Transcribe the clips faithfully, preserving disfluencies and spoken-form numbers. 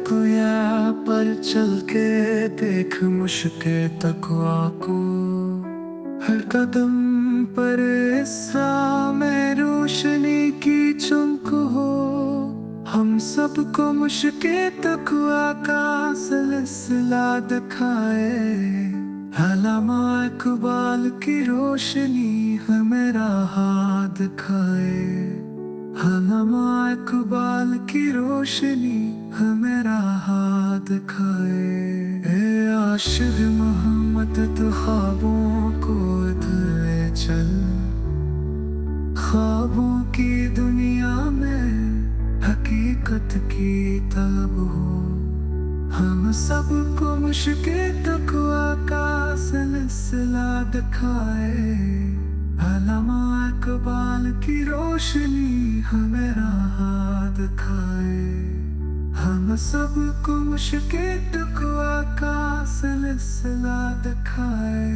तकिया पर चल के देख मुश्के तकवा को। हर कदम पर इस्सा में रोशनी की चमक हो। हम सबको मुश्के तकवा का सिलसिला दिखाए। अल्लामा इकबाल की रोशनी हमें राह दिखाए। अल्लामा इकबाल की रोशनी हमें राह दिखाए। ए आशिक मोहम्मद तो ख्वाबों को ले चल। ख्वाबों की दुनिया में हकीकत की तलब हो। हम सबको मुश्के तकवा का सिलसिला दिखाए। अल्लामा इकबाल की रोशनी हमें राह दिखाए। हम सबको मुश्के तकवा का सिलसिला दिखाए।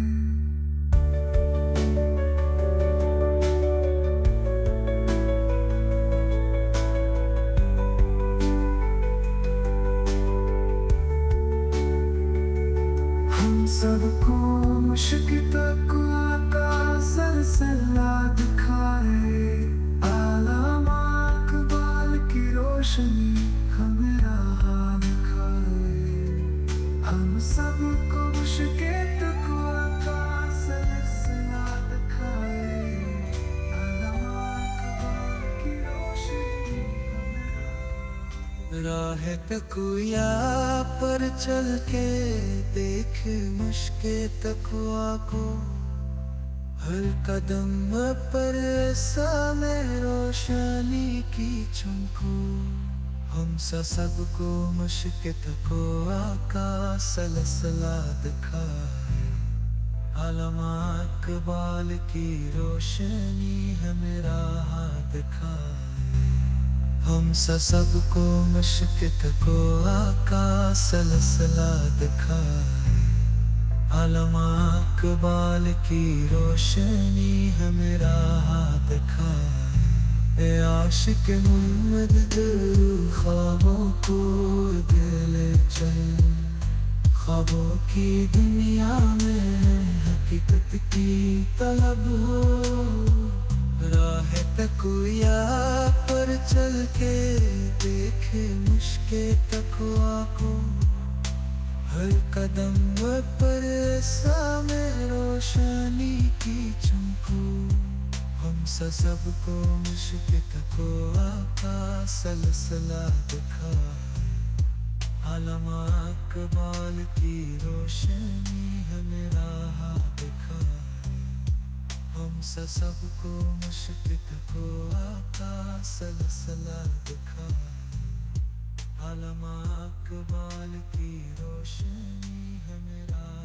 सबको मुश्के तकवा का सिलसिला दिखाए। अल्लामा इकबाल की रोशनी हमें राह दिखाए। हम सबको मुश्के तकवा का सिलसिला दिखाए। अल्लामा इकबाल की रोशनी हमें राह तकिया पर चल के देख मुश्के तकवा को। हर कदम पर सामने रोशनी की चमको। हम सा सबको मुश्के तकवा का सिलसिला दिखाए। अल्लामा इकबाल की रोशनी हमें राह दिखाए। हम सा सबको मुश्के तकवा का सिलसिला दिखाए। अल्लामा इकबाल की रोशनी हमें राह दिखाए। ए आशिक मोहम्मद ख्वाबों को ले चल। ख्वाबों की दुनिया में हकीकत की तलब हो। राह तकिया पर चल के देख मुश्के तकवा को। हर कदम पर सामने रोशनी की चमको। हम सा सबको मुश्के तकवा का सिलसिला दिखाए। अल्लामा इकबाल की रोशनी हमें राह दिखाए। हम सा सबको मुश्के तकवा का सिलसिला दिखाए। अल्लामा इकबाल की रोशनी हमें राह